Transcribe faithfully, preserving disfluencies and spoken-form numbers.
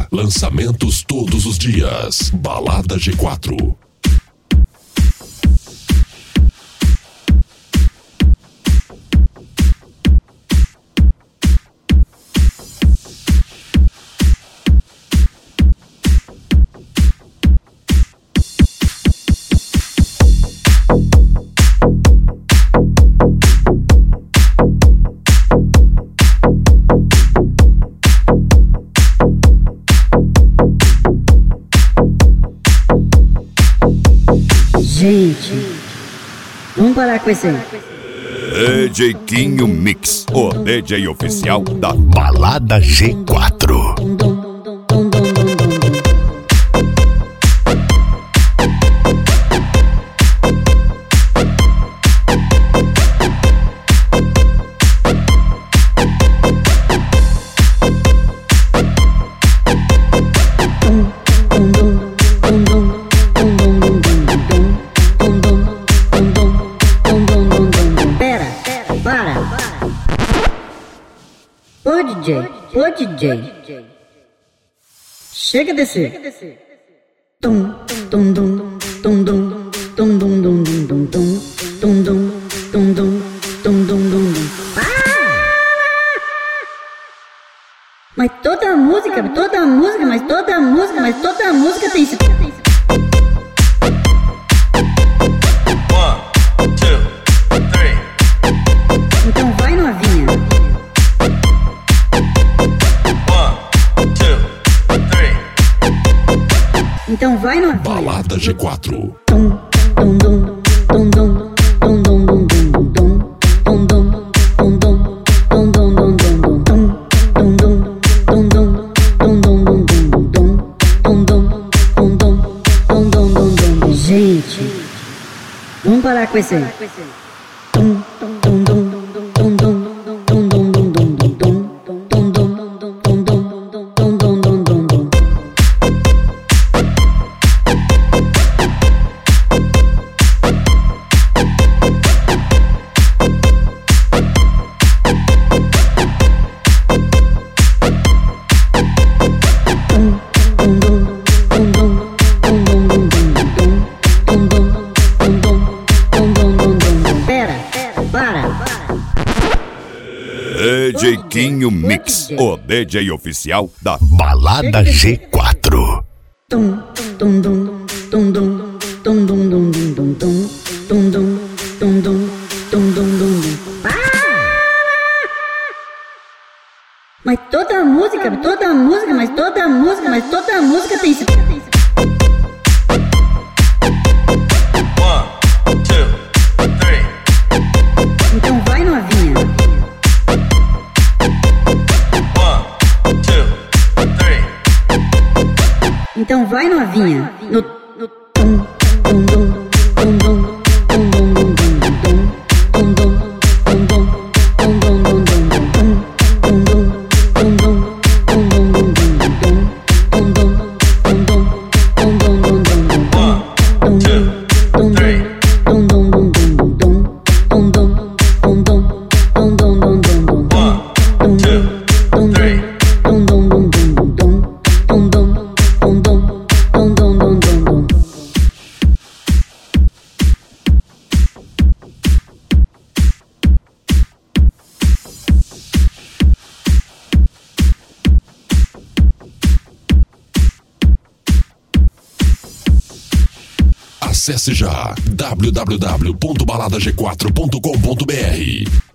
Lançamentos todos os dias. Balada G quatro. Gente, vamos parar com esse aí. D J Quinho Mix, o D J oficial da Balada G quatro. Ô D J, ô D J, chega a descer. Tum, tum, dum, tum, dum, tum, dum, dum, dum, dum, dum, tum, dum, tum, dum, tum, dum, dum, dum. Mas toda a música, toda a música, mas toda a música, mas toda a música tem isso. One, two, three. Então vai novinha. Então vai no Balada G quatro. Tum, tum, dum, tum, dum, tum, dum, dum, dum, dum, tum, dum, tum, dum, tum, dum, dum, dum, dum, tum, dum, tum, dum, tum, dum, dum, dum, dum, tum, dum, tum, dum, tum, dum, dum, dum. Gente, vamos parar com esse aí. Tum, tum, tum, dum, tum, dum, tum, dum, dum, dum, dum, dum, tum, tum, dum, tum, dum, tum, dum, dum, dum, dum. D J Quinho Mix, o D J oficial da Balada G quatro. Tum, tum, dum, tum, dum, tum, dum, dum, dum, dum, tum, tum, dum, tum, dum, tum, dum, dum, dum. Mas toda a música, toda a música, mas toda a música, mas toda a música tem isso. One, two, three. Então vai novinha. One, two, three. Então vai novinha. No, no tum, tum, dum, tum, dum, tum, dum, dum, dum, dum, tum, dum, tum, dum, tum, dum, dum, dum, dum, tum, dum, tum, dum, tum, dum, dum, dum, dum, tum, dum, tum, dum, tum, dum, dum, dum, dum, tum, dum, tum, dum, tum, dum, dum, dum, dum, tum, dum, tum, dum, tum, dum, dum, dum, dum, tum, dum, three. tum, dum, dum, dum, dum, tum, dum, tum, dum, tum, dum, dum, dum, dum, dum. Acesse já w w w ponto balada g quatro ponto com ponto b r.